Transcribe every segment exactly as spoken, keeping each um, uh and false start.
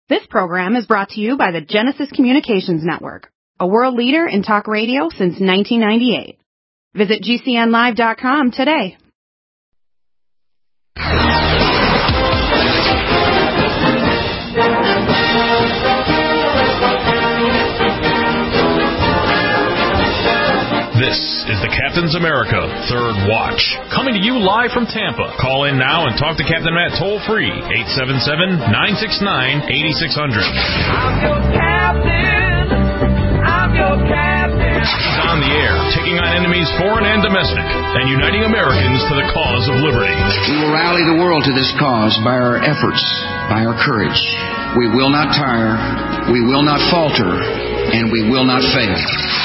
This program is brought to you by the Genesis Communications Network, a world leader in talk radio since nineteen ninety-eight. Visit G C N live dot com today. This is the Captain's America Third Watch, coming to you live from Tampa. Call in now and talk to Captain Matt toll-free, eight seven seven, nine six nine, eight six zero zero. I'm your captain. I'm your captain. He's on the air, taking on enemies foreign and domestic, and uniting Americans to the cause of liberty. We will rally the world to this cause by our efforts, by our courage. We will not tire, we will not falter, and we will not fail.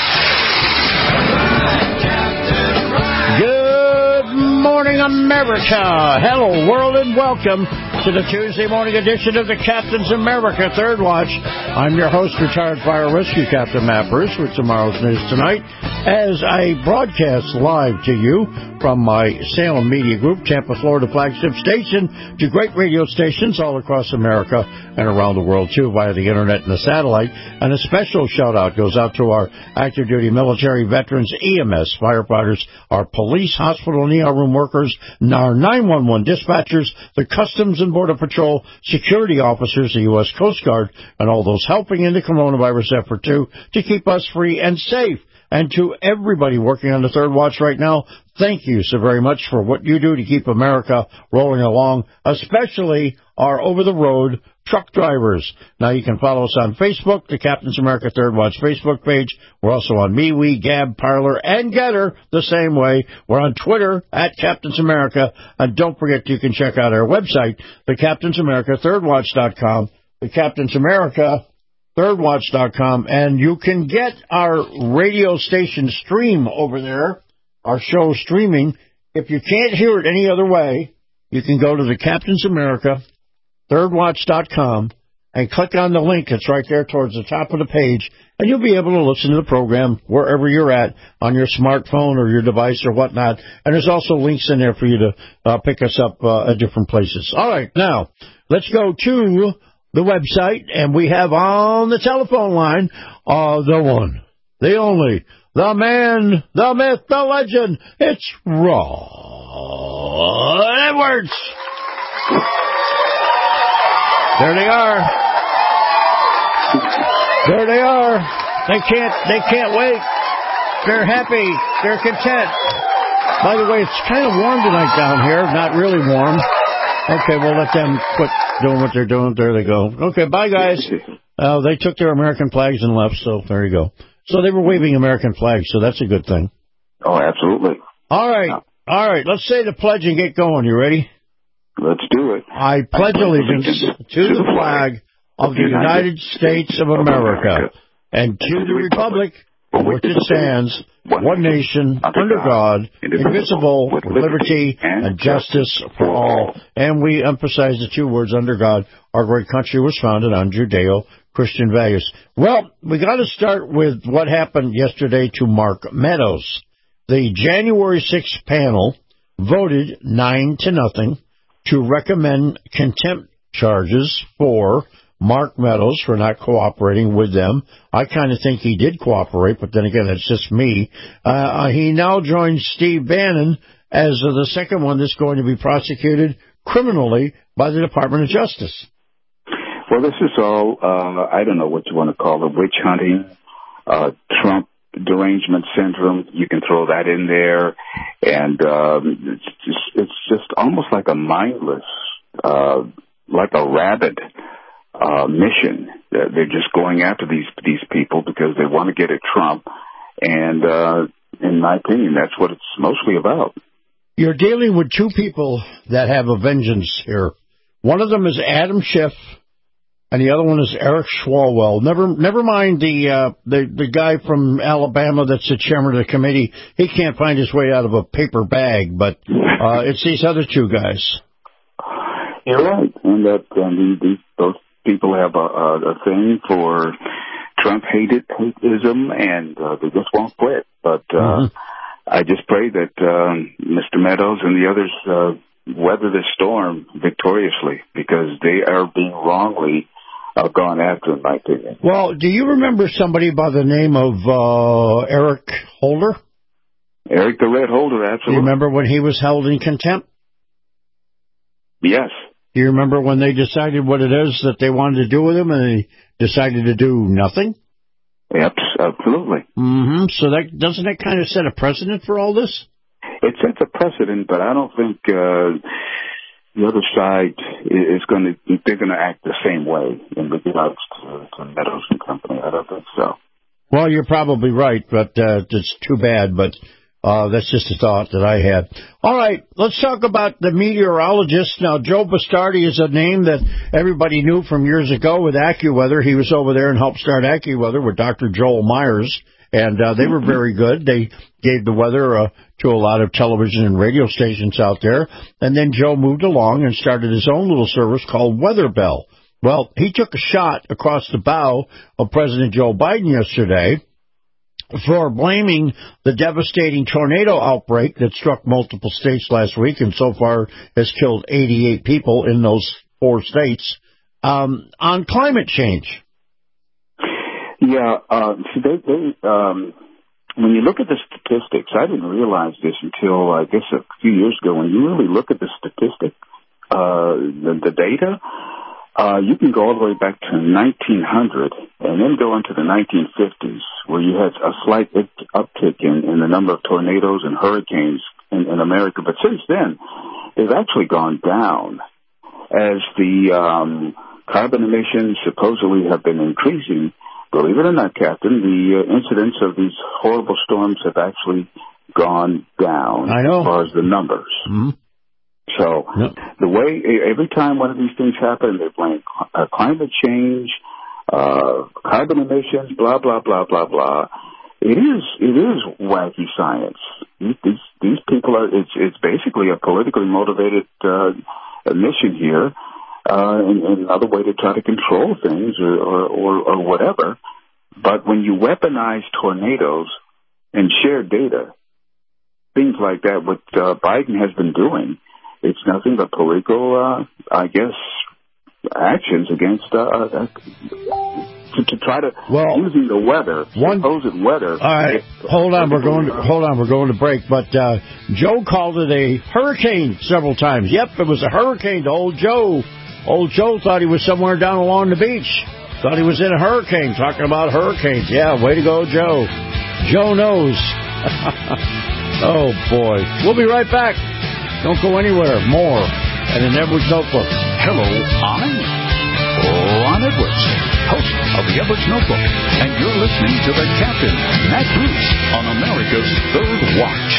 Good morning, America. Hello, world, and welcome to the Tuesday morning edition of the Captain's America Third Watch. I'm your host, retired fire rescue captain Matt Bruce, with tomorrow's news tonight, as I broadcast live to you from my Salem Media Group, Tampa, Florida flagship station, to great radio stations all across America and around the world, too, via the internet and the satellite. And a special shout-out goes out to our active duty military veterans, E M S firefighters, our police, hospital, and E R room workers, our nine one one dispatchers, the Customs and Border Patrol, security officers, the U S Coast Guard, and all those helping in the coronavirus effort, too, to keep us free and safe. And to everybody working on the Third Watch right now, thank you so very much for what you do to keep America rolling along, especially our over-the-road truck drivers. Now, you can follow us on Facebook, the Captain's America Third Watch Facebook page. We're also on MeWe, Gab, Parler, and Getter the same way. We're on Twitter, at Captain's America. And don't forget, you can check out our website, the Captain's America Third Watch dot com, the Captain's America Third Watch dot com, and you can get our radio station stream over there, our show streaming. If you can't hear it any other way, you can go to the Captain's America Third Watch dot com and click on the link. It's right there towards the top of the page, and you'll be able to listen to the program wherever you're at, on your smartphone or your device or whatnot. And there's also links in there for you to uh, pick us up uh, at different places. All right, now, let's go to the website, and we have on the telephone line uh, the one, the only, the man, the myth, the legend. It's Rod Edwards. There they are. There they are. They can't. They can't wait. They're happy. They're content. By the way, it's kind of warm tonight down here. Not really warm. Okay, we'll let them quit doing what they're doing. There they go. Okay, bye, guys. Uh, they took their American flags and left, so there you go. So they were waving American flags, so that's a good thing. Oh, absolutely. All right. All right, let's say the pledge and get going. You ready? Let's do it. I pledge allegiance to the flag of the United States of America and to the republic for which it stands, one nation, under God, indivisible, with liberty and justice for all. And we emphasize the two words, under God. Our great country was founded on Judeo-Christian values. Well, we got to start with what happened yesterday to Mark Meadows. The January sixth panel voted nine to nothing to recommend contempt charges for Mark Meadows for not cooperating with them. I kind of think he did cooperate, but then again, that's just me. Uh, he now joins Steve Bannon as uh, the second one that's going to be prosecuted criminally by the Department of Justice. Well, this is all, uh, I don't know what you want to call it, witch hunting, uh, Trump derangement syndrome. You can throw that in there. And um, it's, just, it's just almost like a mindless, uh, like a rabid Uh, mission. They're just going after these these people because they want to get at Trump, and uh, in my opinion, that's what it's mostly about. You're dealing with two people that have a vengeance here. One of them is Adam Schiff, and the other one is Eric Swalwell. Never, never mind the uh, the the guy from Alabama that's the chairman of the committee. He can't find his way out of a paper bag, but uh, it's these other two guys. You're right, and that and these those. People have a, a, a thing for Trump hated hateism, and uh, they just won't quit. But uh, mm-hmm. I just pray that um, Mister Meadows and the others uh, weather this storm victoriously, because they are being wrongly uh, gone after, in my opinion. Well, do you remember somebody by the name of uh, Eric Holder? Eric the Red Holder, absolutely. Do you remember when he was held in contempt? Yes. Do you remember when they decided what it is that they wanted to do with him, and they decided to do nothing? Yep, absolutely. Mm-hmm. So that doesn't that kind of set a precedent for all this? It sets a precedent, but I don't think uh, the other side is going to. They're going to act the same way in regards to, to Meadows and Company. I don't think so. Well, you're probably right, but uh, it's too bad. But uh, that's just a thought that I had. All right, let's talk about the meteorologist. Now, Joe Bastardi is a name that everybody knew from years ago with AccuWeather. He was over there and helped start AccuWeather with Doctor Joel Myers, and uh, they were very good. They gave the weather uh, to a lot of television and radio stations out there. And then Joe moved along and started his own little service called Weather Bell. Well, he took a shot across the bow of President Joe Biden yesterday for blaming the devastating tornado outbreak that struck multiple states last week and so far has killed eighty-eight people in those four states um, on climate change. Yeah, uh, see, they, they, um, when you look at the statistics, I didn't realize this until, I guess, a few years ago. When you really look at the statistic, uh, the, the data, uh, you can go all the way back to nineteen hundred and then go into the nineteen fifties, where you had a slight uptick in, in the number of tornadoes and hurricanes in, in America. But since then, they've actually gone down as the um, carbon emissions supposedly have been increasing. Believe it or not, Captain, the uh, incidence of these horrible storms have actually gone down I know. as far as the numbers. Mm-hmm. So yep. the way, every time one of these things happen, they blame uh, climate change, uh, carbon emissions, blah, blah, blah, blah, blah. It is, it is wacky science. These, these, these people are, it's, it's basically a politically motivated uh, mission here. Uh, and, and another way to try to control things or, or, or, or whatever. But when you weaponize tornadoes and share data, things like that, what uh, Biden has been doing, it's nothing but political, uh, I guess, actions against, uh, uh, to, to try to, well, using the weather, one, supposed weather. All right, hold on, we're going to, hold on, we're going to break. But uh, Joe called it a hurricane several times. Yep, it was a hurricane to old Joe. Old Joe thought he was somewhere down along the beach. Thought he was in a hurricane, talking about hurricanes. Yeah, way to go, Joe. Joe knows. Oh, boy. We'll be right back. Don't go anywhere. More at an Edwards Notebook. Hello, I'm Ron Edwards, host of the Edwards Notebook, and you're listening to the Captain, Matt Bruce, on America's Third Watch.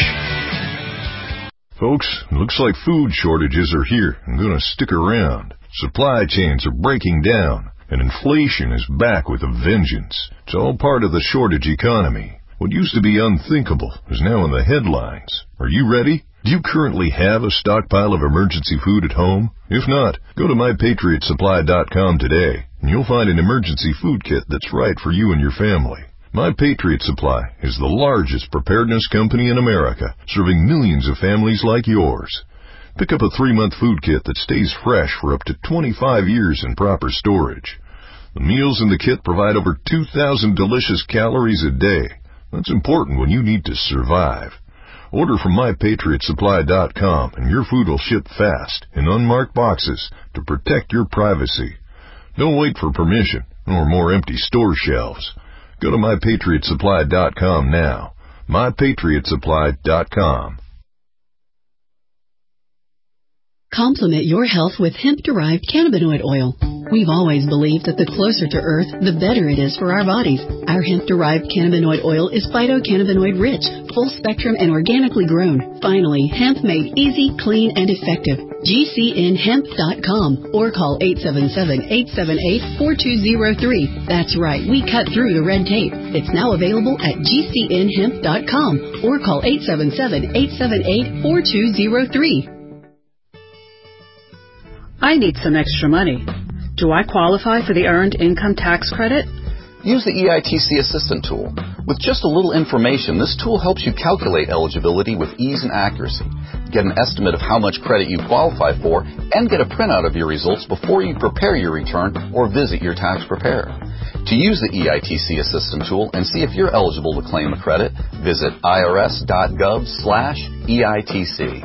Folks, looks like food shortages are here and going to stick around. Supply chains are breaking down, and inflation is back with a vengeance. It's all part of the shortage economy. What used to be unthinkable is now in the headlines. Are you ready? Do you currently have a stockpile of emergency food at home? If not, go to my patriot supply dot com today, and you'll find an emergency food kit that's right for you and your family. My Patriot Supply is the largest preparedness company in America, serving millions of families like yours. Pick up a three-month food kit that stays fresh for up to twenty-five years in proper storage. The meals in the kit provide over two thousand delicious calories a day. That's important when you need to survive. Order from my patriot supply dot com and your food will ship fast in unmarked boxes to protect your privacy. Don't wait for permission or more empty store shelves. Go to my patriot supply dot com now. my patriot supply dot com. Complement your health with hemp-derived cannabinoid oil. We've always believed that the closer to Earth, the better it is for our bodies. Our hemp-derived cannabinoid oil is phytocannabinoid-rich, full-spectrum, and organically grown. Finally, hemp made easy, clean, and effective. G C N hemp dot com or call eight seven seven, eight seven eight, four two zero three. That's right, we cut through the red tape. It's now available at G C N hemp dot com or call eight seven seven, eight seven eight, four two zero three. I need some extra money. Do I qualify for the Earned Income Tax Credit? Use the E I T C Assistant tool. With just a little information, this tool helps you calculate eligibility with ease and accuracy, get an estimate of how much credit you qualify for, and get a printout of your results before you prepare your return or visit your tax preparer. To use the E I T C Assistant tool and see if you're eligible to claim a credit, visit irs.gov slash EITC.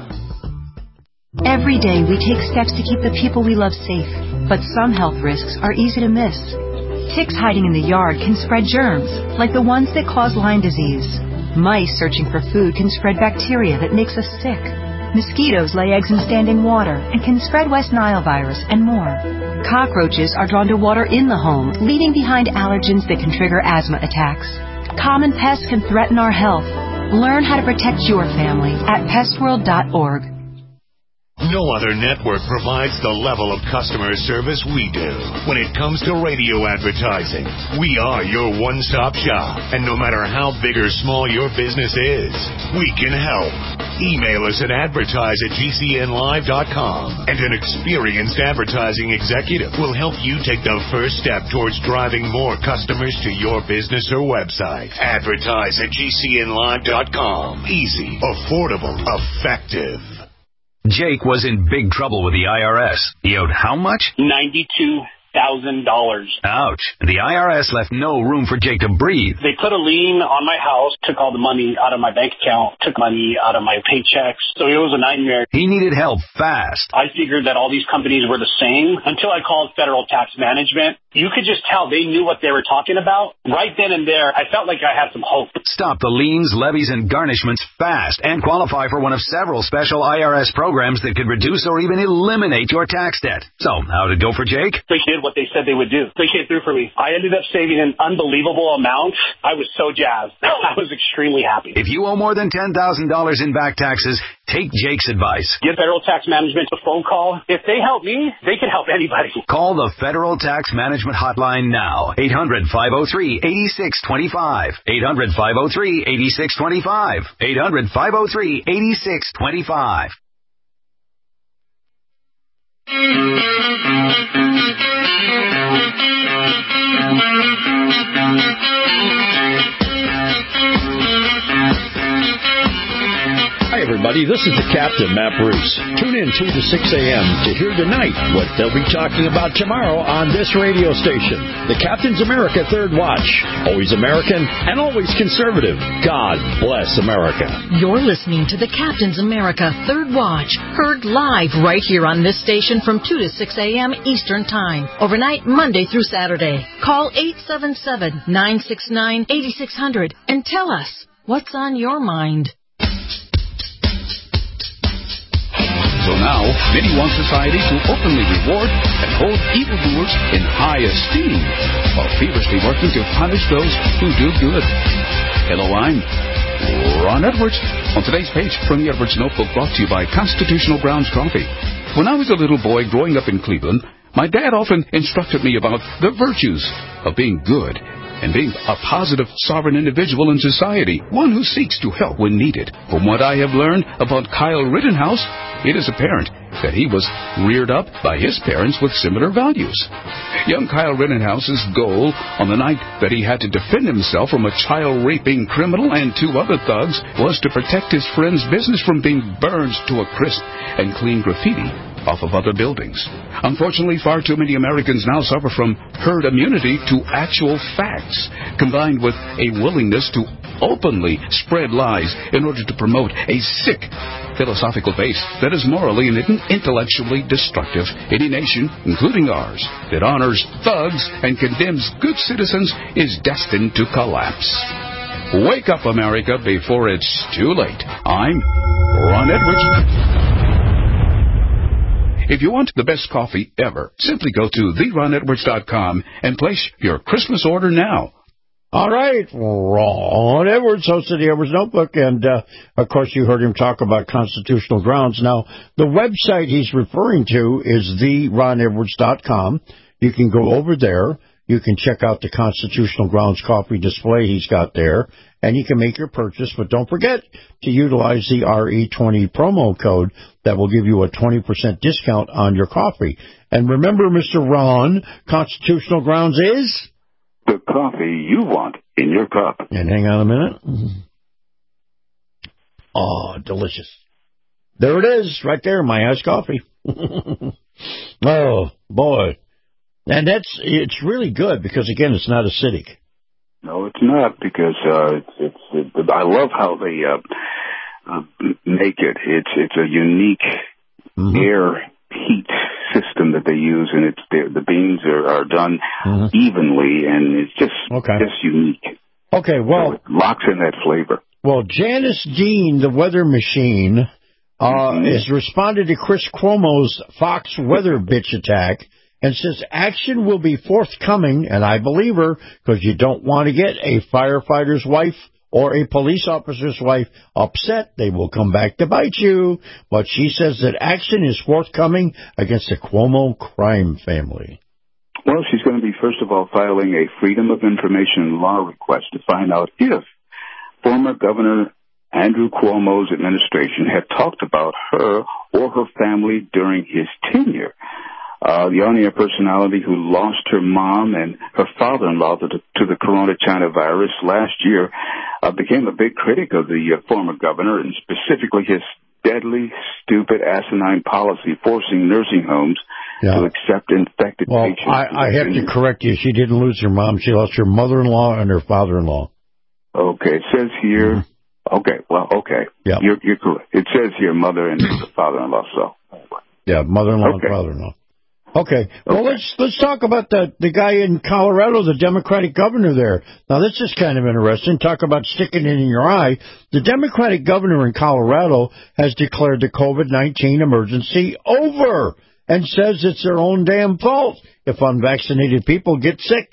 Every day we take steps to keep the people we love safe, but some health risks are easy to miss. Ticks hiding in the yard can spread germs, like the ones that cause Lyme disease. Mice searching for food can spread bacteria that makes us sick. Mosquitoes lay eggs in standing water and can spread West Nile virus and more. Cockroaches are drawn to water in the home, leaving behind allergens that can trigger asthma attacks. Common pests can threaten our health. Learn how to protect your family at pest world dot org. No other network provides the level of customer service we do. When it comes to radio advertising, we are your one-stop shop. And no matter how big or small your business is, we can help. Email us at advertise at G C N live dot com, and an experienced advertising executive will help you take the first step towards driving more customers to your business or website. Advertise at G C N live dot com. Easy, affordable, effective. Jake was in big trouble with the I R S. He owed how much? ninety-two thousand dollars. Ouch. The I R S left no room for Jake to breathe. They put a lien on my house, took all the money out of my bank account, took money out of my paychecks. So it was a nightmare. He needed help fast. I figured that all these companies were the same until I called Federal Tax Management. You could just tell they knew what they were talking about. Right then and there, I felt like I had some hope. Stop the liens, levies, and garnishments fast and qualify for one of several special I R S programs that could reduce or even eliminate your tax debt. So, how did it go for Jake? They did what they said they would do. They came through for me. I ended up saving an unbelievable amount. I was so jazzed. I was extremely happy. If you owe more than ten thousand dollars in back taxes, take Jake's advice. Give Federal Tax Management a phone call. If they help me, they can help anybody. Call the Federal Tax Management Hotline now. eight hundred, five oh three, eight six two five. eight hundred, five oh three, eight six two five. eight hundred, five oh three, eight six two five. Hi, everybody. This is the Captain, Matt Bruce. Tune in two to six a.m. to hear tonight what they'll be talking about tomorrow on this radio station. The Captain's America Third Watch. Always American and always conservative. God bless America. You're listening to the Captain's America Third Watch, heard live right here on this station from two to six a.m. Eastern Time. Overnight, Monday through Saturday. Call eight seven seven, nine six nine, eight six zero zero and tell us what's on your mind. So now, many want society to openly reward and hold evildoers in high esteem, while feverishly working to punish those who do good. Hello, I'm Ron Edwards. On today's page from the Edwards Notebook, brought to you by Constitutional Grounds Coffee. When I was a little boy growing up in Cleveland, my dad often instructed me about the virtues of being good and being a positive, sovereign individual in society, one who seeks to help when needed. From what I have learned about Kyle Rittenhouse, it is apparent that he was reared up by his parents with similar values. Young Kyle Rittenhouse's goal on the night that he had to defend himself from a child-raping criminal and two other thugs was to protect his friend's business from being burned to a crisp and clean graffiti off of other buildings. Unfortunately, far too many Americans now suffer from herd immunity to actual facts, combined with a willingness to openly spread lies in order to promote a sick philosophical base that is morally and intellectually destructive. Any nation, including ours, that honors thugs and condemns good citizens is destined to collapse. Wake up, America, before it's too late. I'm Ron Edwards. If you want the best coffee ever, simply go to the ron edwards dot com and place your Christmas order now. All right, Ron Edwards, host of the Edwards Notebook, and, uh, of course, you heard him talk about constitutional grounds. Now, the website he's referring to is the ron edwards dot com. You can go over there. You can check out the Constitutional Grounds coffee display he's got there, and you can make your purchase. But don't forget to utilize the R E twenty promo code that will give you a twenty percent discount on your coffee. And remember, Mister Ron, Constitutional Grounds is... the coffee you want in your cup. And hang on a minute. Oh, delicious. There it is, right there, my iced coffee. Oh, boy. And that's, it's really good because, again, it's not acidic. No, it's not, because uh, it's, it's it, I love how they uh, uh, make it. It's it's a unique mm-hmm. air heat system that they use, and it's the beans are, are done mm-hmm. evenly, and it's just okay. just unique. Okay, well, so it locks in that flavor. Well, Janice Dean, the weather machine, uh, mm-hmm. has responded to Chris Cuomo's Fox weather bitch attack and says action will be forthcoming, and I believe her, because you don't want to get a firefighter's wife or a police officer's wife upset. They will come back to bite you. But she says that action is forthcoming against the Cuomo crime family. Well, she's going to be, first of all, filing a Freedom of Information law request to find out if former Governor Andrew Cuomo's administration had talked about her or her family during his tenure. Uh, the on-air personality who lost her mom and her father-in-law to the, to the corona China virus last year uh, became a big critic of the uh, former governor, and specifically his deadly, stupid, asinine policy forcing nursing homes yeah. to accept infected well, patients. Well, I, I have to correct you. She didn't lose her mom. She lost her mother-in-law and her father-in-law. Okay, it says here... Mm-hmm. Okay, well, okay. Yep. You're, you're correct. It says here mother and father-in-law, so... Yeah, mother-in-law okay. and father-in-law. Okay. Well, okay. let's let's talk about the the guy in Colorado, the Democratic governor there. Now, this is kind of interesting. Talk about sticking it in your eye. The Democratic governor in Colorado has declared the COVID nineteen emergency over and says it's their own damn fault if unvaccinated people get sick.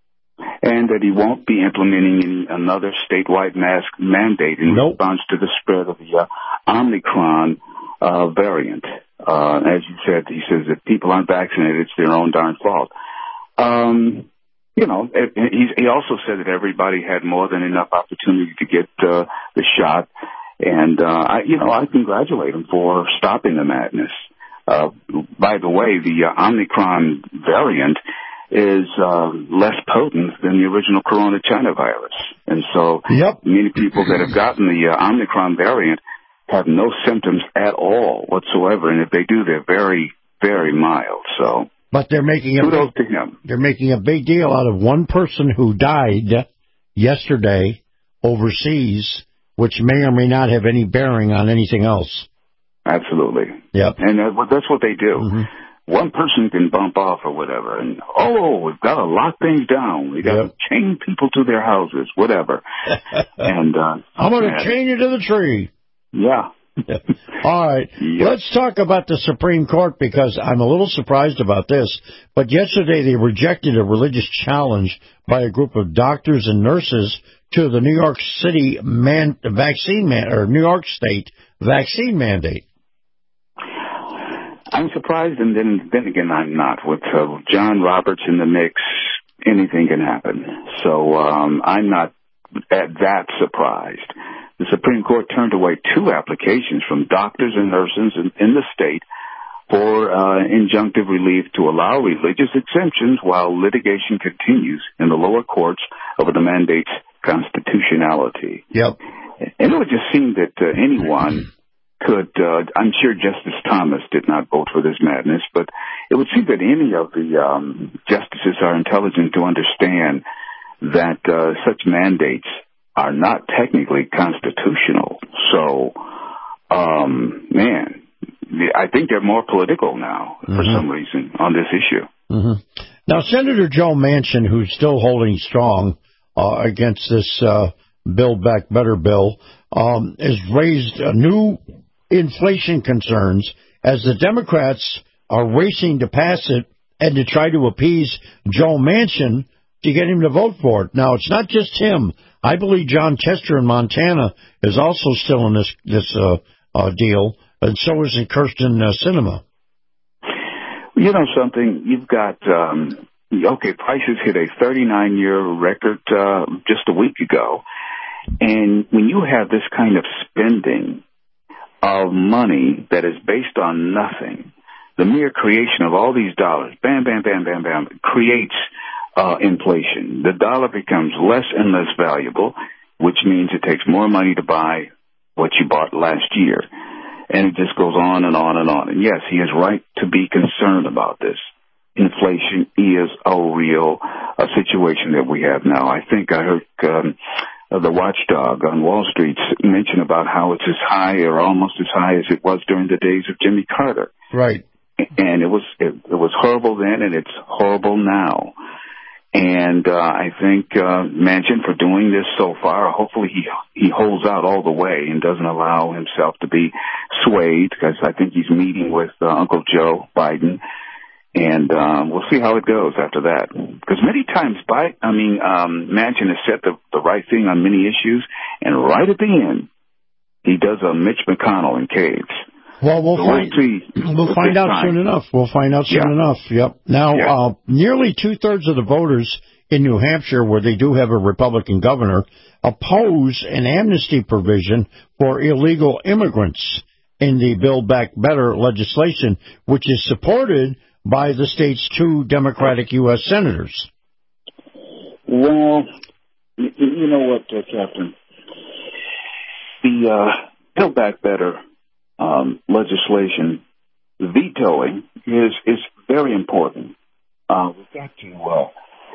And that he won't be implementing any, another statewide mask mandate in nope. response to the spread of the uh, Omicron uh, variant. Uh, as you said, he says if people aren't vaccinated, it's their own darn fault. Um, you know, he, he also said that everybody had more than enough opportunity to get uh, the shot. And, uh, I, you know, I congratulate him for stopping the madness. Uh, by the way, the uh, Omicron variant is uh, less potent than the original corona China virus. And so yep. many people that have gotten the uh, Omicron variant have no symptoms at all whatsoever, and if they do, they're very, very mild. So, but they're making a kudos big, to him. They're making a big deal out of one person who died yesterday overseas, which may or may not have any bearing on anything else. Absolutely. Yep. And uh, that's what they do. Mm-hmm. One person can bump off or whatever, and, oh, we've got to lock things down. We've got yep. to chain people to their houses, whatever. and uh, I'm going to chain you to the tree. Yeah. All right. Yep. Let's talk about the Supreme Court, because I'm a little surprised about this. But yesterday they rejected a religious challenge by a group of doctors and nurses to the New York City man, vaccine man, or New York State vaccine mandate. I'm surprised, and then then again, I'm not. With uh, John Roberts in the mix, anything can happen. So um, I'm not at that surprised. The Supreme Court turned away two applications from doctors and nurses in, in the state for uh, injunctive relief to allow religious exemptions while litigation continues in the lower courts over the mandate's constitutionality. Yep. And it would just seem that uh, anyone could, uh, I'm sure Justice Thomas did not vote for this madness, but it would seem that any of the um, justices are intelligent to understand that uh, such mandates are not technically constitutional. So, um, man, I think they're more political now mm-hmm. for some reason on this issue. Mm-hmm. Now, Senator Joe Manchin, who's still holding strong uh, against this uh, Build Back Better bill, um, has raised uh, new inflation concerns as the Democrats are racing to pass it and to try to appease Joe Manchin to get him to vote for it. Now, it's not just him. I believe John Tester in Montana is also still in this this uh, uh, deal, and so is Kirsten uh, Sinema. You know something? You've got, um, okay, prices hit a thirty-nine year record uh, just a week ago. And when you have this kind of spending of money that is based on nothing, the mere creation of all these dollars, bam, bam, bam, bam, bam, creates uh, inflation. The dollar becomes less and less valuable, which means it takes more money to buy what you bought last year. And it just goes on and on and on. And yes, he is right to be concerned about this. Inflation is a real a situation that we have now. I think I heard um, the watchdog on Wall Street mention about how it's as high or almost as high as it was during the days of Jimmy Carter. Right. And it was it, it was horrible then, and it's horrible now. And uh, I think uh, Manchin, for doing this so far, hopefully he he holds out all the way and doesn't allow himself to be swayed, because I think he's meeting with uh, Uncle Joe Biden, and uh, we'll see how it goes after that. Because many times, Biden, I mean, um, Manchin has said the, the right thing on many issues, and right at the end, he does a Mitch McConnell in caves. Well, we'll so find we'll, we'll find out time. soon enough. We'll find out soon yeah. enough. Yep. Now, yeah. uh, nearly two-thirds of the voters in New Hampshire, where they do have a Republican governor, oppose an amnesty provision for illegal immigrants in the Build Back Better legislation, which is supported by the state's two Democratic U S senators. Well, you, you know what, uh, Captain? The uh, Build Back Better um, legislation vetoing is is very important. Uh, we've got to uh,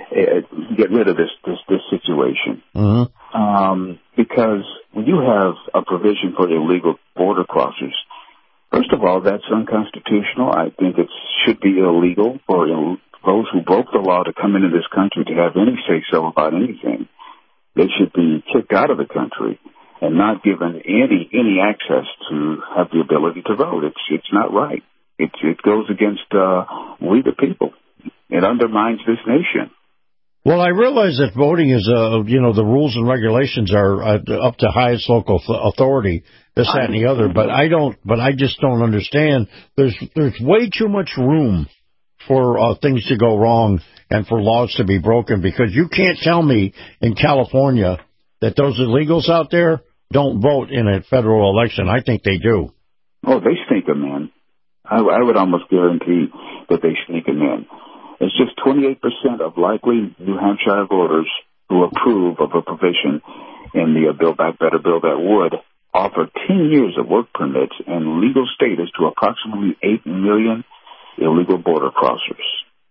get rid of this this, this situation. Mm-hmm. Um, because when you have a provision for illegal border crossers, first of all, that's unconstitutional. I think it should be illegal for Ill- those who broke the law to come into this country to have any say-so about anything. They should be kicked out of the country and not given any any access to have the ability to vote. It's it's not right. It it goes against uh, we the people. It undermines this nation. Well, I realize that voting is, uh, you know, the rules and regulations are uh, up to highest local th- authority, this, that, and the other. But I don't. But I just don't understand. There's there's way too much room for uh, things to go wrong and for laws to be broken, because you can't tell me in California that those illegals out there don't vote in a federal election. I think they do. Oh, they sneak them in. I, I would almost guarantee that they sneak them in. It's just twenty-eight percent of likely New Hampshire voters who approve of a provision in the Build Back Better bill that would offer ten years of work permits and legal status to approximately eight million illegal border crossers.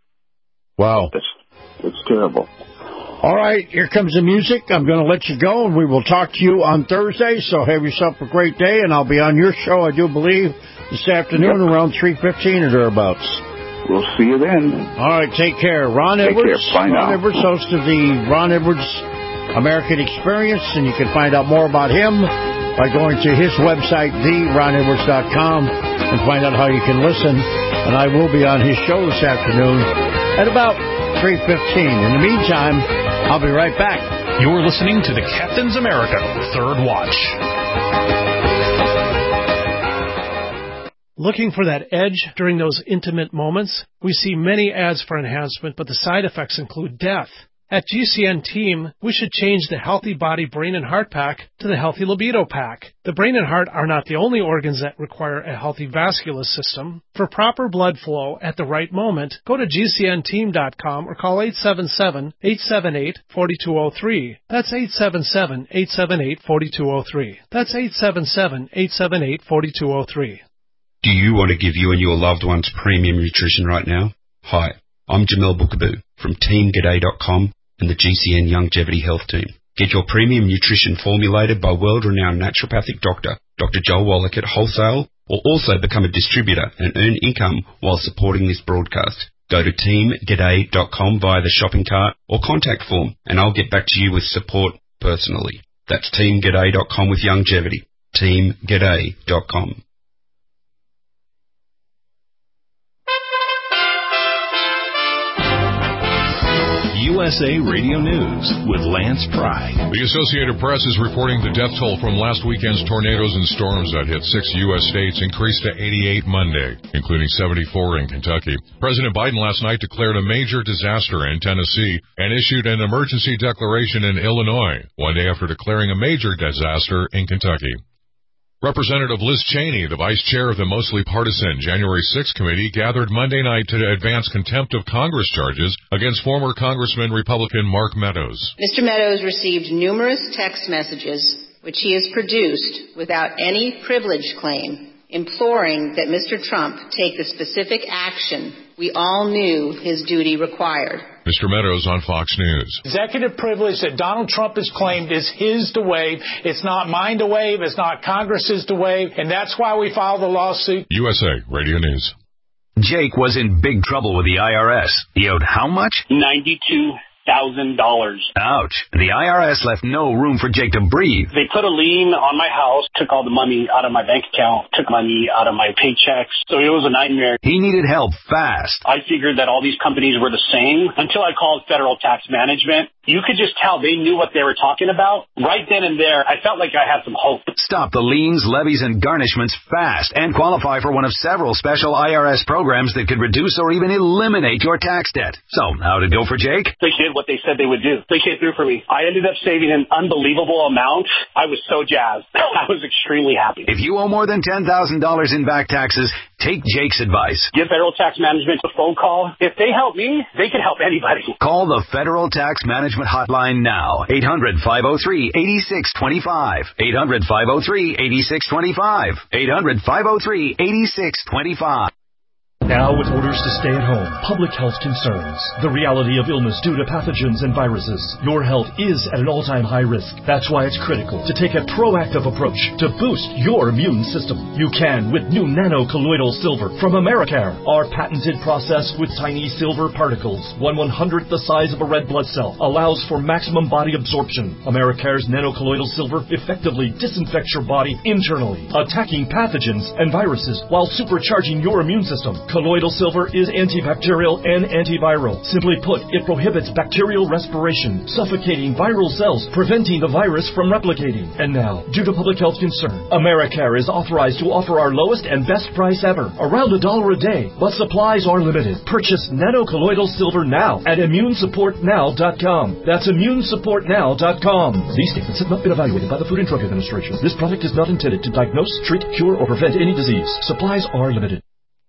Wow. It's, it's terrible. All right, here comes the music. I'm going to let you go, and we will talk to you on Thursday, so have yourself a great day, and I'll be on your show, I do believe, this afternoon yep. around three fifteen or thereabouts. We'll see you then. All right, take care. Ron take Edwards. Care. Bye Ron now. Edwards, host of the Ron Edwards American Experience, and you can find out more about him by going to his website, the ron edwards dot com, and find out how you can listen. And I will be on his show this afternoon at about three fifteen. In the meantime, I'll be right back. You're listening to the Captain's America Third Watch. Looking for that edge during those intimate moments? We see many ads for enhancement, but the side effects include death. At G C N Team, we should change the Healthy Body, Brain, and Heart Pack to the Healthy Libido Pack. The brain and heart are not the only organs that require a healthy vascular system. For proper blood flow at the right moment, go to G C N team dot com or call eight seven seven, eight seven eight, four two zero three. That's eight seven seven, eight seven eight, four two zero three. That's eight seven seven, eight seven eight, four two zero three. Do you want to give you and your loved ones premium nutrition right now? Hi, I'm Jamel Bookaboo from team g'day dot com and the G C N Longevity Health Team. Get your premium nutrition formulated by world-renowned naturopathic doctor, Doctor Joel Wallach at wholesale, or also become a distributor and earn income while supporting this broadcast. Go to team g'day dot com via the shopping cart or contact form, and I'll get back to you with support personally. That's team g'day dot com with longevity. team g'day dot com. U S A Radio News with Lance Pry. The Associated Press is reporting the death toll from last weekend's tornadoes and storms that hit six U S states increased to eighty-eight Monday, including seventy-four in Kentucky. President Biden last night declared a major disaster in Tennessee and issued an emergency declaration in Illinois, one day after declaring a major disaster in Kentucky. Representative Liz Cheney, the vice chair of the mostly partisan January sixth committee, gathered Monday night to advance contempt of Congress charges against former Congressman Republican Mark Meadows. Mister Meadows received numerous text messages, which he has produced without any privilege claim, imploring that Mister Trump take the specific action we all knew his duty required. Mister Meadows on Fox News. Executive privilege that Donald Trump has claimed is his to waive. It's not mine to waive. It's not Congress's to waive. And that's why we filed the lawsuit. U S A Radio News. Jake was in big trouble with the I R S. He owed how much? ninety-two thousand dollars. Ouch. The I R S left no room for Jake to breathe. They put a lien on my house, took all the money out of my bank account, took money out of my paychecks. So it was a nightmare. He needed help fast. I figured that all these companies were the same until I called Federal Tax Management. You could just tell they knew what they were talking about. Right then and there, I felt like I had some hope. Stop the liens, levies, and garnishments fast and qualify for one of several special I R S programs that could reduce or even eliminate your tax debt. So, how'd it go for Jake? They did what they said they would do. They came through for me. I ended up saving an unbelievable amount. I was so jazzed. I was extremely happy. If you owe more than ten thousand dollars in back taxes, take Jake's advice. Give Federal Tax Management a phone call. If they help me, they can help anybody. Call the Federal Tax Management Hotline now. eight hundred, five oh three, eight six two five. eight hundred, five oh three, eight six two five. eight hundred, five oh three, eight six two five. Now, with orders to stay at home, public health concerns, the reality of illness due to pathogens and viruses, your health is at an all-time high risk. That's why it's critical to take a proactive approach to boost your immune system. You can with new nano-colloidal silver from Americare. Our patented process with tiny silver particles, one one-hundredth the size of a red blood cell, allows for maximum body absorption. Americare's nano-colloidal silver effectively disinfects your body internally, attacking pathogens and viruses while supercharging your immune system. Colloidal silver is antibacterial and antiviral. Simply put, it prohibits bacterial respiration, suffocating viral cells, preventing the virus from replicating. And now, due to public health concern, Americare is authorized to offer our lowest and best price ever, around a dollar a day, but supplies are limited. Purchase nano-colloidal silver now at immune support now dot com. That's immune support now dot com. These statements have not been evaluated by the Food and Drug Administration. This product is not intended to diagnose, treat, cure, or prevent any disease. Supplies are limited.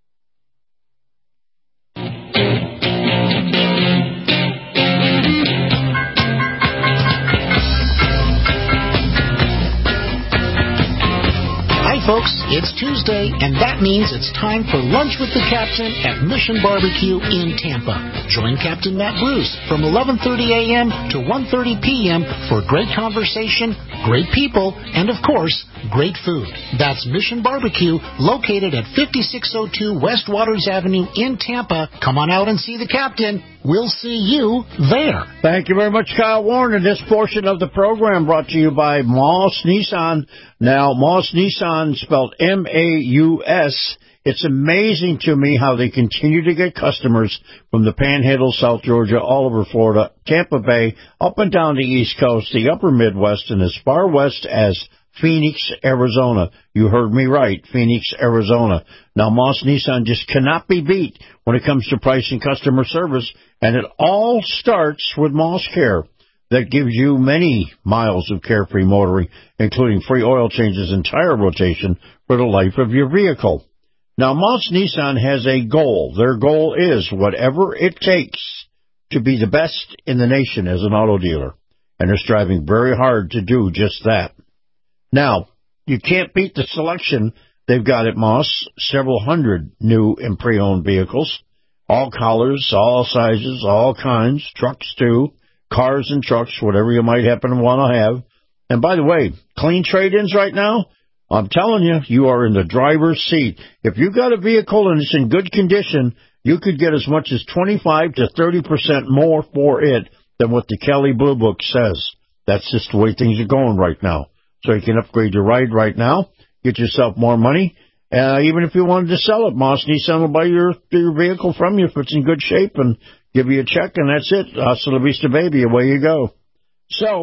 Folks, it's Tuesday, and that means it's time for Lunch with the Captain at Mission Barbecue in Tampa. Join Captain Matt Bruce from eleven thirty a.m. to one thirty p.m. for great conversation, great people, and, of course, great food. That's Mission Barbecue, located at fifty-six oh two West Waters Avenue in Tampa. Come on out and see the Captain. We'll see you there. Thank you very much, Kyle Warren. This portion of the program brought to you by Moss Nissan. Now, Moss Nissan, spelled M A U S. It's amazing to me how they continue to get customers from the Panhandle, South Georgia, all over Florida, Tampa Bay, up and down the East Coast, the upper Midwest, and as far west as Phoenix, Arizona. You heard me right, Phoenix, Arizona. Now, Moss Nissan just cannot be beat when it comes to price and customer service, and it all starts with Moss Care. That gives you many miles of carefree motoring, including free oil changes and tire rotation for the life of your vehicle. Now, Moss Nissan has a goal. Their goal is whatever it takes to be the best in the nation as an auto dealer, and they're striving very hard to do just that. Now, you can't beat the selection they've got at Moss, several hundred new and pre-owned vehicles, all colors, all sizes, all kinds, trucks too, cars and trucks, whatever you might happen to want to have. And by the way, clean trade-ins right now, I'm telling you, you are in the driver's seat. If you got a vehicle and it's in good condition, you could get as much as twenty-five to thirty percent more for it than what the Kelley Blue Book says. That's just the way things are going right now. So you can upgrade your ride right now, get yourself more money. Uh, even if you wanted to sell it, Moss Nissan will buy your, your vehicle from you if it's in good shape and give you a check, and that's it. Hasta la vista, baby. Away you go. So,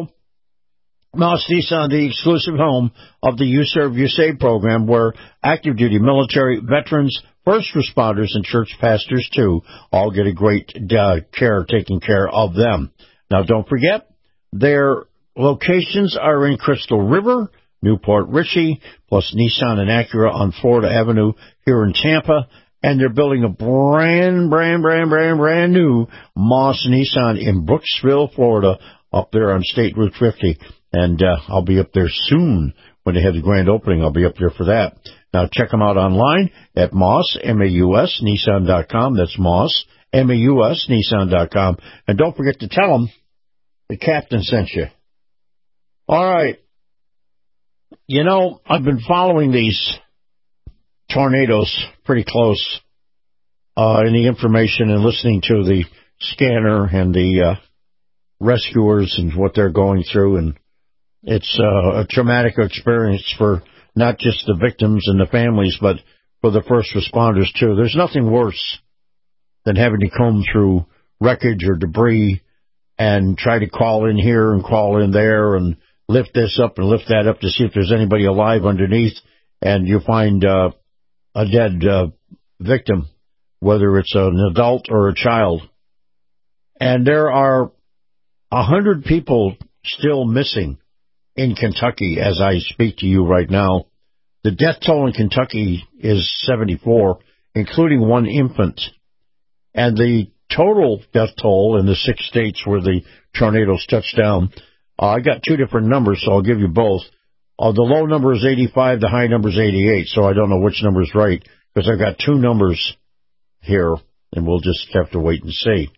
Moss Nissan, the exclusive home of the You Serve, You Save program, where active duty military, veterans, first responders, and church pastors, too, all get a great uh, care taking care of them. Now, don't forget, their locations are in Crystal River, Newport Richie, plus Nissan and Acura on Florida Avenue here in Tampa. And they're building a brand, brand, brand, brand, brand new Moss Nissan in Brooksville, Florida, up there on State Route fifty. And uh, I'll be up there soon. When they have the grand opening, I'll be up there for that. Now, check them out online at Moss, M A U S, Nissan dot com. That's Moss, M A U S, Nissan dot com. And don't forget to tell them the captain sent you. All right. You know, I've been following these tornadoes pretty close uh, in the information and listening to the scanner and the uh, rescuers and what they're going through. And it's uh, a traumatic experience for not just the victims and the families, but for the first responders, too. There's nothing worse than having to comb through wreckage or debris and try to call in here and call in there and lift this up and lift that up to see if there's anybody alive underneath, and you find uh, a dead uh, victim, whether it's an adult or a child. And there are a hundred people still missing in Kentucky as I speak to you right now. The death toll in Kentucky is seventy-four, including one infant. And the total death toll in the six states where the tornadoes touched down, uh, I got two different numbers, so I'll give you both. Uh, the low number is eighty-five, the high number is eighty-eight, so I don't know which number is right, because I've got two numbers here, and we'll just have to wait and see.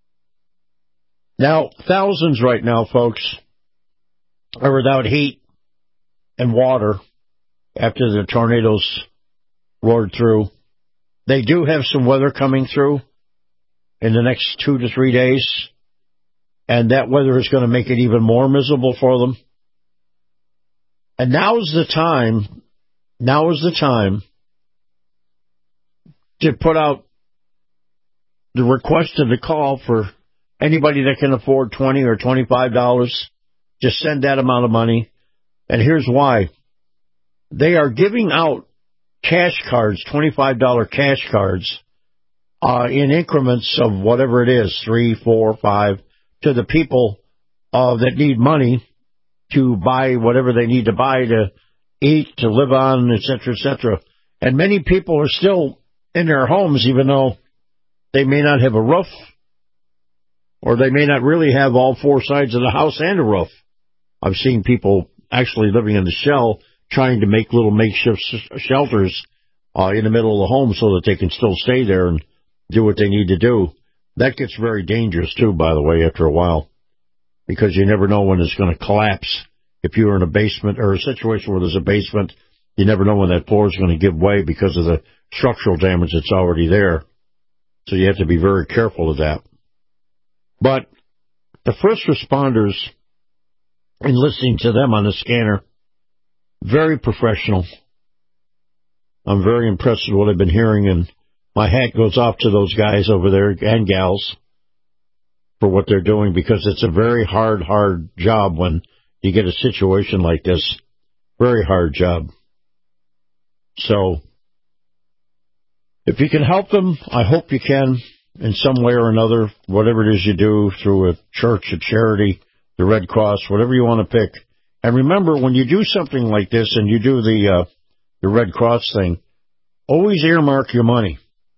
Now, thousands right now, folks, are without heat and water after the tornadoes roared through. They do have some weather coming through in the next two to three days, and that weather is going to make it even more miserable for them. And now's the time, now is the time to put out the request of the call for anybody that can afford twenty dollars or twenty-five dollars. Just send that amount of money. And here's why. They are giving out cash cards, twenty-five dollars cash cards, uh, in increments of whatever it is, three, four, five, to the people uh, that need money to buy whatever they need to buy to eat, to live on, et cetera, et cetera. And many people are still in their homes, even though they may not have a roof, or they may not really have all four sides of the house and a roof. I've seen people actually living in the shell trying to make little makeshift shelters uh, in the middle of the home so that they can still stay there and do what they need to do. That gets very dangerous, too, by the way, after a while, because you never know when it's going to collapse. If you're in a basement or a situation where there's a basement, you never know when that floor is going to give way because of the structural damage that's already there. So you have to be very careful of that. But the first responders, and listening to them on the scanner, very professional. I'm very impressed with what I've been hearing, and my hat goes off to those guys over there and gals for what they're doing, because it's a very hard, hard job when you get a situation like this. Very hard job. So, if you can help them, I hope you can in some way or another, whatever it is you do, through a church, a charity, the Red Cross, whatever you want to pick. And remember, when you do something like this and you do the uh, the Red Cross thing, always earmark your money.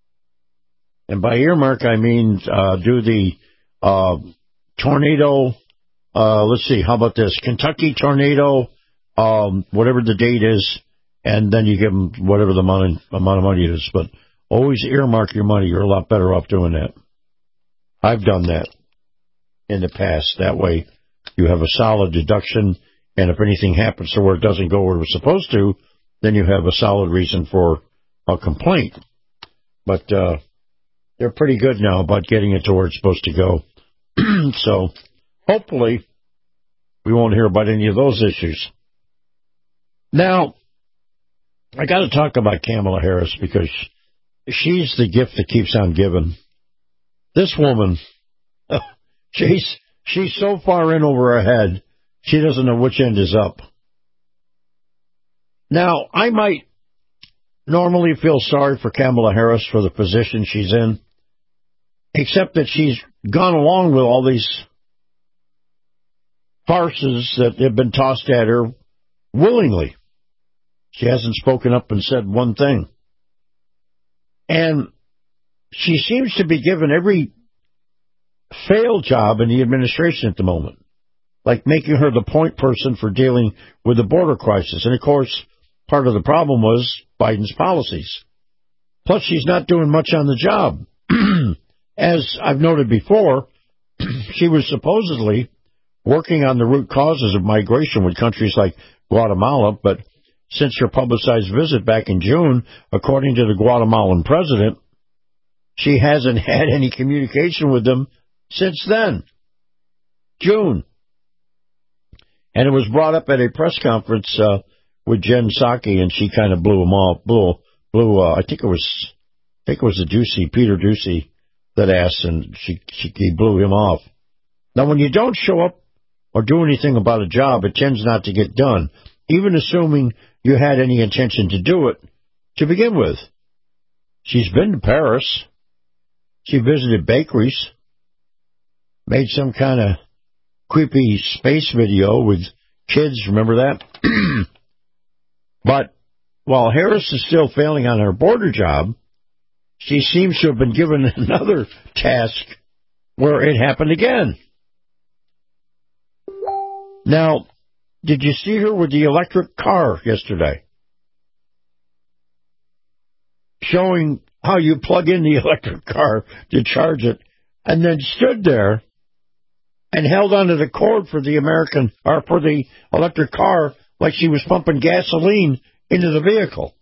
And by earmark, I mean uh, do the uh, tornado, uh, let's see, how about this? Kentucky tornado, um, whatever the date is, and then you give them whatever the amount, amount of money it is. But always earmark your money. You're a lot better off doing that. I've done that in the past. That way you have a solid deduction, and if anything happens to where it doesn't go where it was supposed to, then you have a solid reason for a complaint. But uh, they're pretty good now about getting it to where it's supposed to go. So hopefully we won't hear about any of those issues. Now, I got to talk about Kamala Harris, because she's the gift that keeps on giving. This woman, she's she's so far in over her head, she doesn't know which end is up. Now, I might normally feel sorry for Kamala Harris for the position she's in, except that she's gone along with all these farces that have been tossed at her willingly. She hasn't spoken up and said one thing. And she seems to be given every failed job in the administration at the moment, like making her the point person for dealing with the border crisis. And, of course, part of the problem was Biden's policies. Plus, she's not doing much on the job. As I've noted before, she was supposedly working on the root causes of migration with countries like Guatemala, but since her publicized visit back in June, according to the Guatemalan president, she hasn't had any communication with them since then. June. And it was brought up at a press conference uh, with Jen Psaki, and she kind of blew him off. Blew, blew. Uh, I think it was, I think it was a Ducey, Peter Ducey, that asked, and she, she he blew him off. Now, when you don't show up or do anything about a job, it tends not to get done, even assuming you had any intention to do it to begin with. She's been to Paris. She visited bakeries, made some kind of creepy space video with kids, remember that? But while Harris is still failing on her border job, she seems to have been given another task where it happened again. Now, did you see her with the electric car yesterday? Showing how you plug in the electric car to charge it, and then stood there and held onto the cord for the American, or for the electric car like she was pumping gasoline into the vehicle.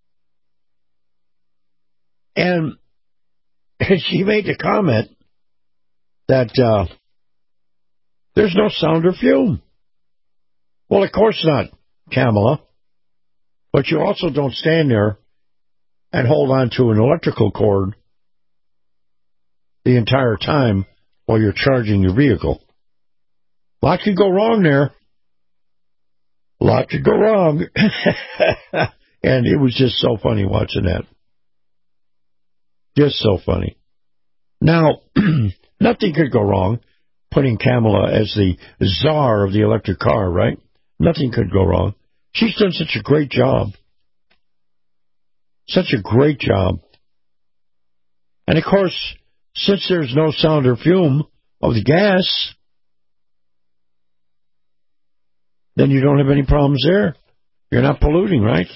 And she made the comment that uh, there's no sound or fume. Well, of course not, Kamala. But you also don't stand there and hold on to an electrical cord the entire time while you're charging your vehicle. A lot could go wrong there. A lot could go wrong. And it was just so funny watching that. Just so funny. Now, nothing could go wrong putting Kamala as the czar of the electric car, right? Nothing could go wrong. She's done such a great job. Such a great job. And, of course, since there's no sound or fume of the gas, then you don't have any problems there. You're not polluting, right?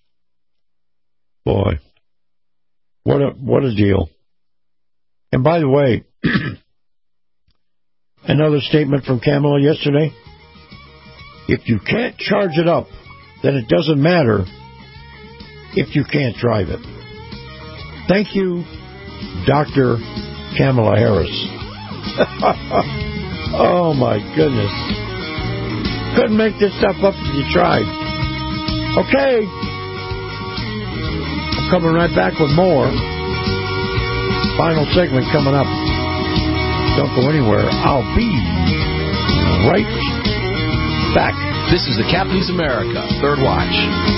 Boy. What a what a deal. And by the way, another statement from Kamala yesterday. If you can't charge it up, then it doesn't matter if you can't drive it. Thank you, Doctor Kamala Harris. Oh, my goodness. Couldn't make this stuff up if you tried. Okay. I'm coming right back with more. Final segment coming up. Don't go anywhere. I'll be right back. This is the Captain's America Third Watch.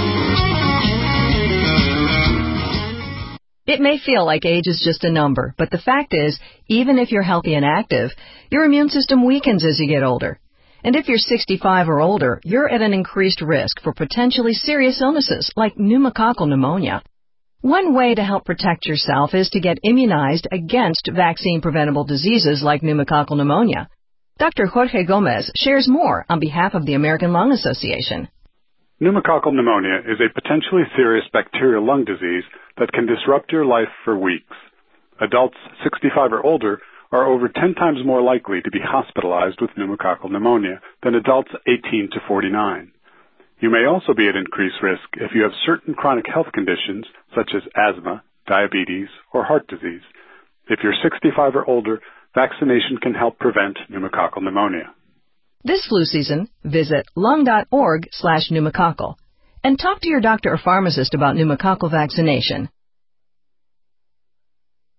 It may feel like age is just a number, but the fact is, even if you're healthy and active, your immune system weakens as you get older. And if you're sixty-five or older, you're at an increased risk for potentially serious illnesses like pneumococcal pneumonia. One way to help protect yourself is to get immunized against vaccine-preventable diseases like pneumococcal pneumonia. Doctor Jorge Gomez shares more on behalf of the American Lung Association. Pneumococcal pneumonia is a potentially serious bacterial lung disease that can disrupt your life for weeks. Adults sixty-five or older are over ten times more likely to be hospitalized with pneumococcal pneumonia than adults eighteen to forty-nine. You may also be at increased risk if you have certain chronic health conditions such as asthma, diabetes, or heart disease. If you're sixty-five or older, vaccination can help prevent pneumococcal pneumonia. This flu season, visit lung.org slash pneumococcal and talk to your doctor or pharmacist about pneumococcal vaccination.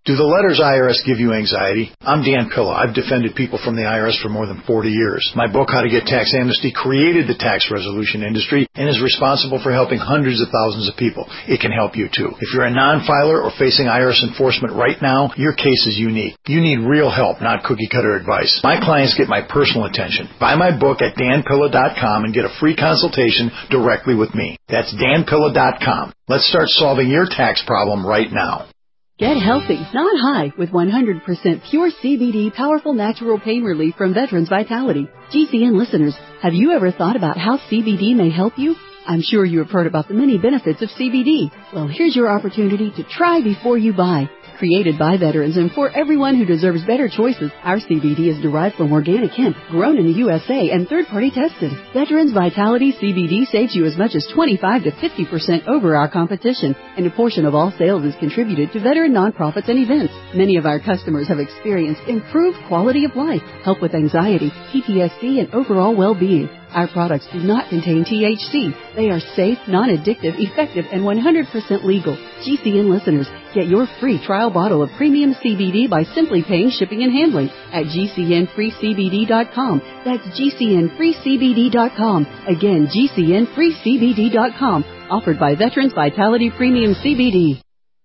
Do the letters I R S give you anxiety? I'm Dan Pilla. I've defended people from the I R S for more than forty years. My book, How to Get Tax Amnesty, created the tax resolution industry and is responsible for helping hundreds of thousands of people. It can help you too. If you're a non-filer or facing I R S enforcement right now, your case is unique. You need real help, not cookie-cutter advice. My clients get my personal attention. Buy my book at dan pilla dot com and get a free consultation directly with me. That's dan pilla dot com. Let's start solving your tax problem right now. Get healthy, not high, with one hundred percent pure C B D powerful natural pain relief from Veterans Vitality. G C N listeners, have you ever thought about how C B D may help you? I'm sure you have heard about the many benefits of C B D. Well, here's your opportunity to try before you buy. Created by veterans and for everyone who deserves better choices, our C B D is derived from organic hemp, grown in the U S A and third-party tested. Veterans Vitality C B D saves you as much as twenty-five to fifty percent over our competition, and a portion of all sales is contributed to veteran nonprofits and events. Many of our customers have experienced improved quality of life, help with anxiety, P T S D, and overall well-being. Our products do not contain T H C. They are safe, non-addictive, effective, and one hundred percent legal. G C N listeners, get your free trial bottle of premium C B D by simply paying shipping and handling at G C N free C B D dot com. That's G C N free C B D dot com. Again, G C N free C B D dot com. Offered by Veterans Vitality Premium C B D.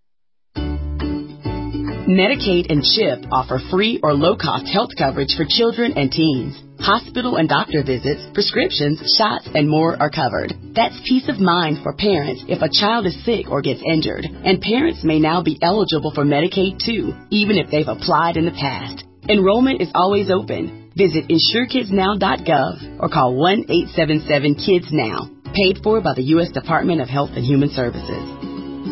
Medicaid and CHIP offer free or low-cost health coverage for children and teens. Hospital and doctor visits, prescriptions, shots, and more are covered. That's peace of mind for parents if a child is sick or gets injured. And parents may now be eligible for Medicaid, too, even if they've applied in the past. Enrollment is always open. Visit insure kids now dot gov or call one eight seven seven kids now. Paid for by the U S Department of Health and Human Services.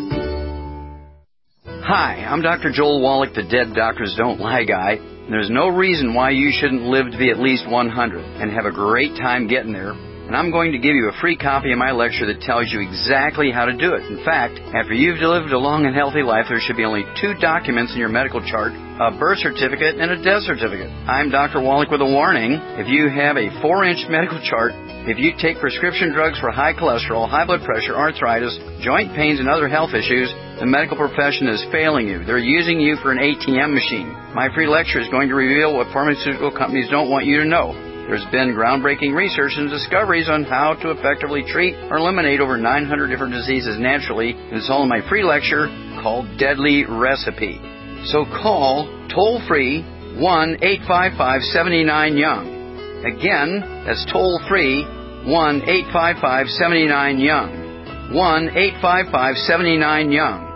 Hi, I'm Doctor Joel Wallach, the Dead Doctors Don't Lie guy. There's no reason why you shouldn't live to be at least one hundred and have a great time getting there. And I'm going to give you a free copy of my lecture that tells you exactly how to do it. In fact, after you've lived a long and healthy life, there should be only two documents in your medical chart, a birth certificate and a death certificate. I'm Doctor Wallach with a warning. If you have a four-inch medical chart, if you take prescription drugs for high cholesterol, high blood pressure, arthritis, joint pains, and other health issues, the medical profession is failing you. They're using you for an A T M machine. My free lecture is going to reveal what pharmaceutical companies don't want you to know. There's been groundbreaking research and discoveries on how to effectively treat or eliminate over nine hundred different diseases naturally. And it's all in my free lecture called Deadly Recipe. So call toll-free one eight five five seven nine young. Again, that's toll-free one eight five five seven nine young. one eight five five seven nine young.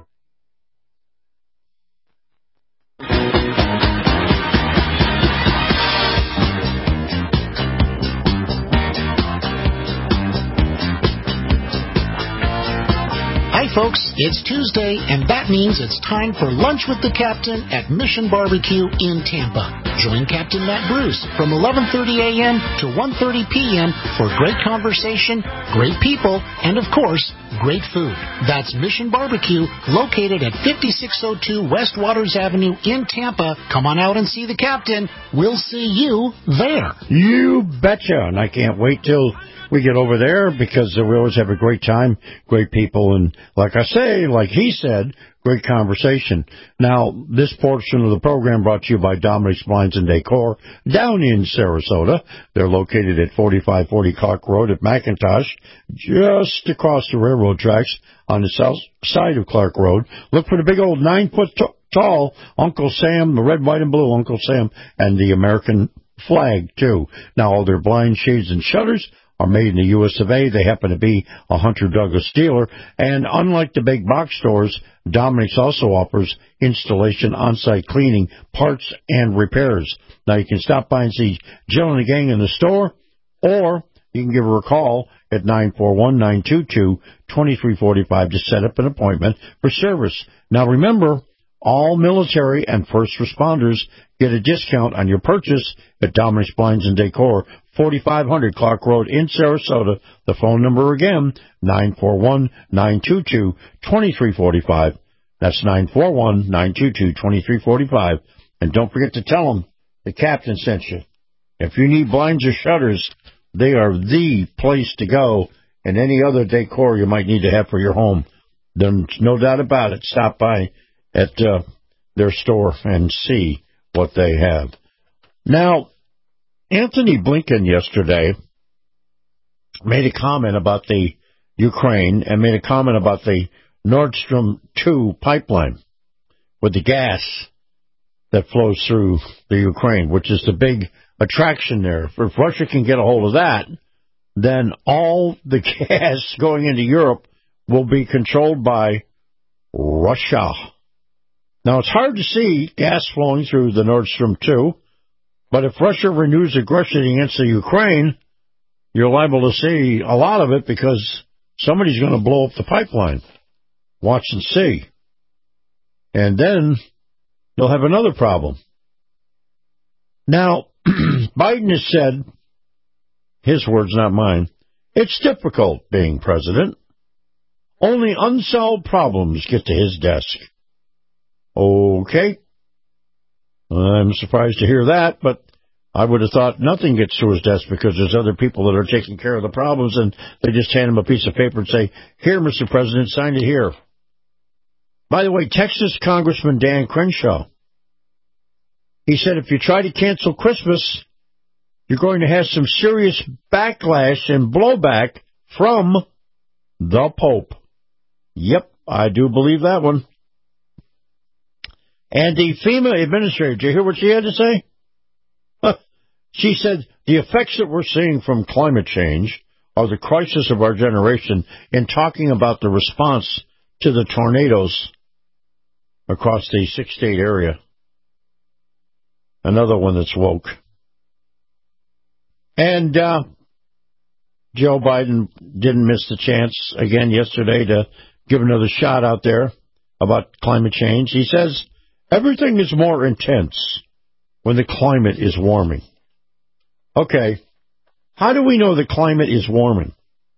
Hi, folks. It's Tuesday, and that means it's time for Lunch with the Captain at Mission Barbecue in Tampa. Join Captain Matt Bruce from eleven thirty a.m. to one thirty p.m. for great conversation, great people, and, of course, great food. That's Mission Barbecue, located at fifty-six oh two West Waters Avenue in Tampa. Come on out and see the Captain. We'll see you there. You betcha, and I can't wait till we get over there because we always have a great time, great people, and like I say, like he said, great conversation. Now, this portion of the program brought to you by Dominic's Blinds and Decor down in Sarasota. They're located at forty-five forty Clark Road at McIntosh, just across the railroad tracks on the south side of Clark Road. Look for the big old nine-foot t- tall Uncle Sam, the red, white, and blue Uncle Sam, and the American flag, too. Now, all their blinds, shades, and shutters are made in the U S of A. They happen to be a Hunter Douglas dealer. And unlike the big box stores, Dominic's also offers installation, on-site cleaning, parts, and repairs. Now, you can stop by and see Jill and the gang in the store, or you can give her a call at nine four one, nine two two, two three four five to set up an appointment for service. Now, remember, all military and first responders get a discount on your purchase at Dominic's Blinds and Decor, forty-five hundred Clark Road in Sarasota. The phone number again, nine four one, nine two two, two three four five. That's nine four one, nine two two, two three four five. And don't forget to tell them the Captain sent you. If you need blinds or shutters, they are the place to go, and any other decor you might need to have for your home. There's no doubt about it. Stop by at uh, their store and see what they have. Now, Anthony Blinken yesterday made a comment about the Ukraine and made a comment about the Nord Stream two pipeline with the gas that flows through the Ukraine, which is the big attraction there. If Russia can get a hold of that, then all the gas going into Europe will be controlled by Russia. Now, it's hard to see gas flowing through the Nord Stream two, but if Russia renews aggression against the Ukraine, you're liable to see a lot of it because somebody's going to blow up the pipeline. Watch and see. And then you'll have another problem. Now, Biden has said, his words, not mine, it's difficult being president. Only unsolved problems get to his desk. Okay. I'm surprised to hear that, but I would have thought nothing gets to his desk because there's other people that are taking care of the problems, and they just hand him a piece of paper and say, here, Mister President, sign it here. By the way, Texas Congressman Dan Crenshaw, he said if you try to cancel Christmas, you're going to have some serious backlash and blowback from the Pope. Yep, I do believe that one. And the FEMA administrator, did you hear what she had to say? She said, the effects that we're seeing from climate change are the crisis of our generation in talking about the response to the tornadoes across the six-state area. Another one that's woke. And uh, Joe Biden didn't miss the chance again yesterday to give another shot out there about climate change. He says, everything is more intense when the climate is warming. Okay, how do we know the climate is warming?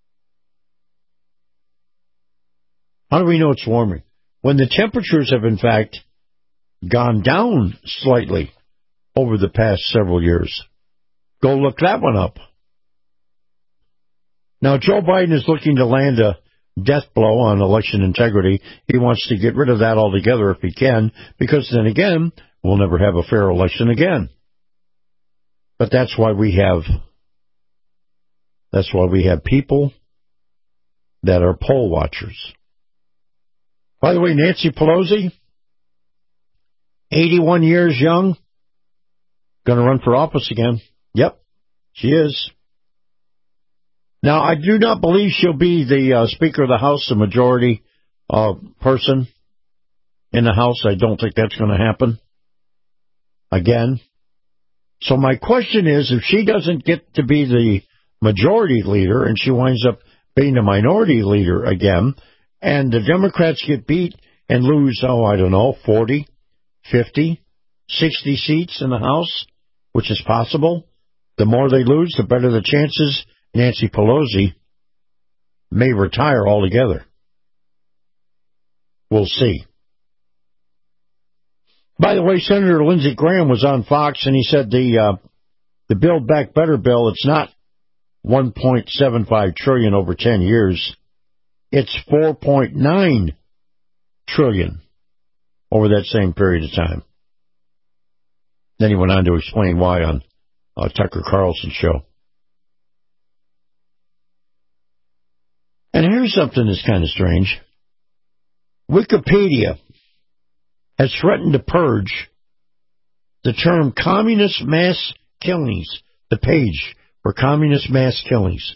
How do we know it's warming? When the temperatures have, in fact, gone down slightly over the past several years. Go look that one up. Now, Joe Biden is looking to land a death blow on election integrity. He wants to get rid of that altogether if he can, because then again, we'll never have a fair election again. But that's why we have, that's why we have people that are poll watchers. By the way, Nancy Pelosi, eighty-one years young, going to run for office again. Yep, she is. Now, I do not believe she'll be the uh, Speaker of the House, the majority uh, person in the House. I don't think that's going to happen again. So my question is, if she doesn't get to be the majority leader and she winds up being the minority leader again, and the Democrats get beat and lose, oh, I don't know, forty, fifty, sixty seats in the House, which is possible, the more they lose, the better the chances Nancy Pelosi may retire altogether. We'll see. By the way, Senator Lindsey Graham was on Fox, and he said the uh, the Build Back Better bill, it's not one point seven five trillion dollars over ten years. It's four point nine trillion dollars over that same period of time. Then he went on to explain why on uh, Tucker Carlson's show. And here's something that's kind of strange. Wikipedia has threatened to purge the term communist mass killings, the page for communist mass killings,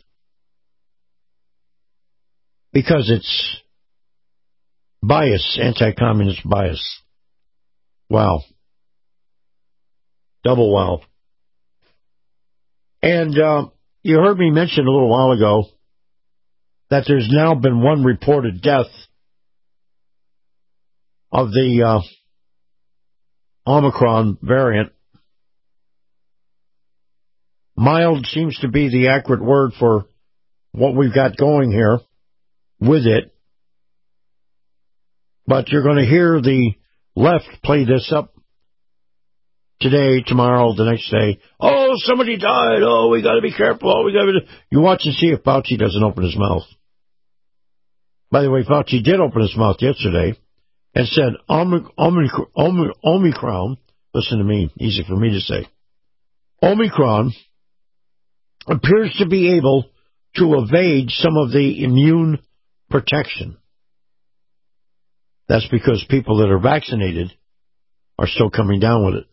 because it's bias, anti-communist bias. Wow. Double wow. And uh, you heard me mention a little while ago that there's now been one reported death of the uh, Omicron variant. Mild seems to be the accurate word for what we've got going here with it. But you're going to hear the left play this up today, tomorrow, the next day. Oh, somebody died. Oh, we got to be careful. Oh, we got to. You watch and see if Fauci doesn't open his mouth. By the way, Fauci did open his mouth yesterday, and said Omicron, listen to me, easy for me to say, Omicron appears to be able to evade some of the immune protection. That's because people that are vaccinated are still coming down with it.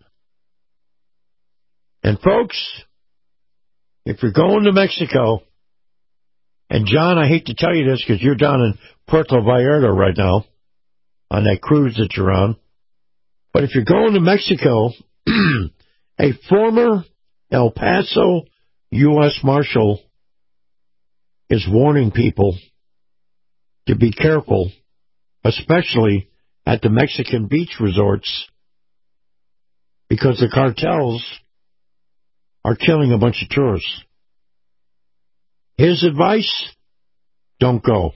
And folks, if you're going to Mexico, and John, I hate to tell you this because you're down in Puerto Vallarta right now on that cruise that you're on, but if you're going to Mexico, a former El Paso U S Marshal is warning people to be careful, especially at the Mexican beach resorts, because the cartels are killing a bunch of tourists. His advice, don't go.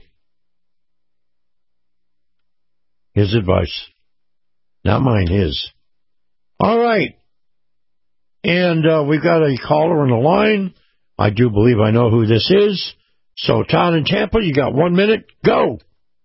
His advice. Not mine, his. All right. And uh, we've got a caller on the line. I do believe I know who this is. So, Todd in Tampa, you got one minute. Go.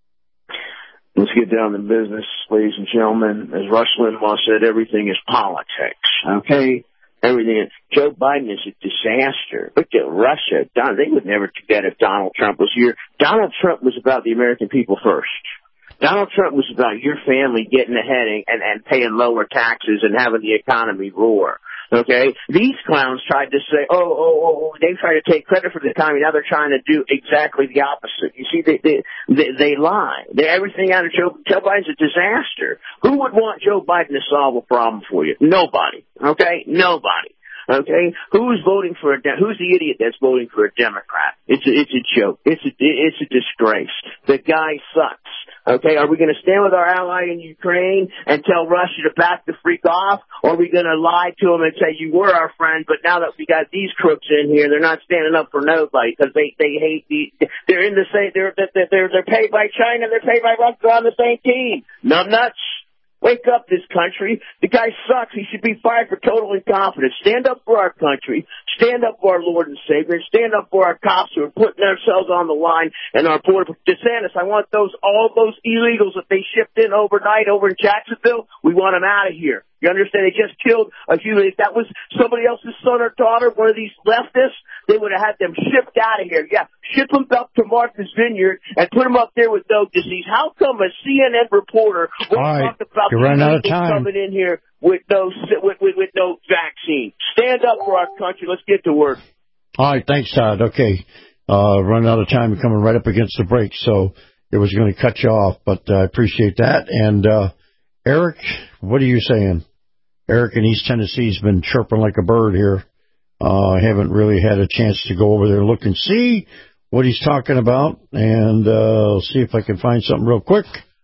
Let's get down to business, ladies and gentlemen. As Rush Limbaugh said, everything is politics, okay? Everything. Joe Biden is a disaster. Look at Russia. Don, they would never do that if Donald Trump was here. Donald Trump was about the American people first. Donald Trump was about your family getting ahead and, and, and paying lower taxes and having the economy roar. Okay? These clowns tried to say, oh, oh, oh, they tried to take credit for the economy. Now they're trying to do exactly the opposite. You see, they they, they, they lie. They, everything out of Joe, Joe Biden's a disaster. Who would want Joe Biden to solve a problem for you? Nobody. Okay? Nobody. Okay, who's voting for a? De- who's the idiot that's voting for a Democrat? It's a, it's a joke. It's a it's a disgrace. The guy sucks. Okay, are we going to stand with our ally in Ukraine and tell Russia to back the freak off, or are we going to lie to them and say you were our friend, but now that we got these crooks in here, they're not standing up for nobody because they they hate the. They're in the same. They're they're they're they're paid by China. They're paid by Russia. They're on the same team. Numbnuts. Wake up, this country. The guy sucks. He should be fired for total incompetence. Stand up for our country. Stand up for our Lord and Savior. Stand up for our cops who are putting themselves on the line and our border. DeSantis, I want those, all those illegals that they shipped in overnight over in Jacksonville, we want them out of here. You understand? They just killed a human. If that was somebody else's son or daughter, one of these leftists, they would have had them shipped out of here. Yeah, ship them up to Martha's Vineyard and put them up there with no disease. How come a C N N reporter won't right. talk about You're running out of time. coming in here with no with, with, with no vaccine? Stand up for our country. Let's get to work. All right, thanks, Todd. Okay, uh, running out of time. We're coming right up against the break, so it was going to cut you off, but I uh, appreciate that. And uh, Eric, what are you saying? Eric in East Tennessee's been chirping like a bird here. Uh, I haven't really had a chance to go over there and look and see what he's talking about, and uh, I'll see if I can find something real quick.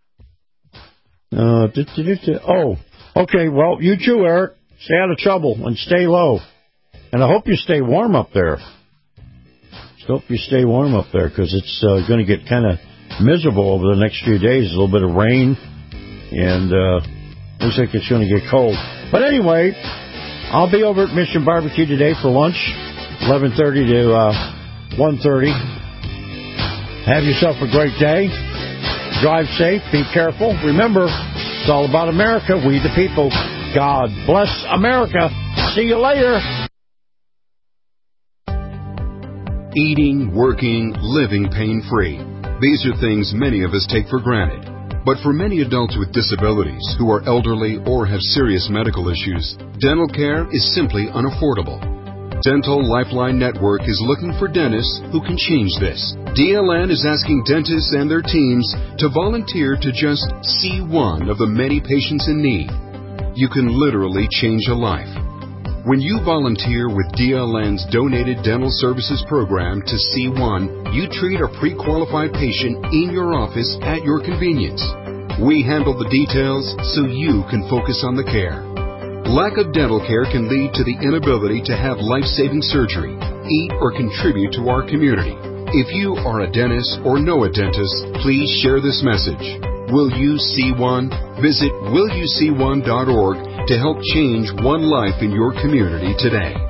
Uh, oh, okay, well, you too, Eric. Stay out of trouble and stay low. And I hope you stay warm up there. Just hope you stay warm up there, because it's uh, going to get kind of miserable over the next few days. A little bit of rain, and uh, looks like it's going to get cold. But anyway, I'll be over at Mission Barbecue today for lunch, eleven thirty to uh, one thirty. Have yourself a great day. Drive safe. Be careful. Remember, it's all about America. We the people. God bless America. See you later. Eating, working, living pain-free. These are things many of us take for granted. But for many adults with disabilities who are elderly or have serious medical issues, dental care is simply unaffordable. Dental Lifeline Network is looking for dentists who can change this. D L N is asking dentists and their teams to volunteer to just see one of the many patients in need. You can literally change a life. When you volunteer with D L N's Donated Dental Services Program to C one, you treat a pre-qualified patient in your office at your convenience. We handle the details so you can focus on the care. Lack of dental care can lead to the inability to have life-saving surgery, eat, or contribute to our community. If you are a dentist or know a dentist, please share this message. Will you see one? Visit will you see one dot org to help change one life in your community today.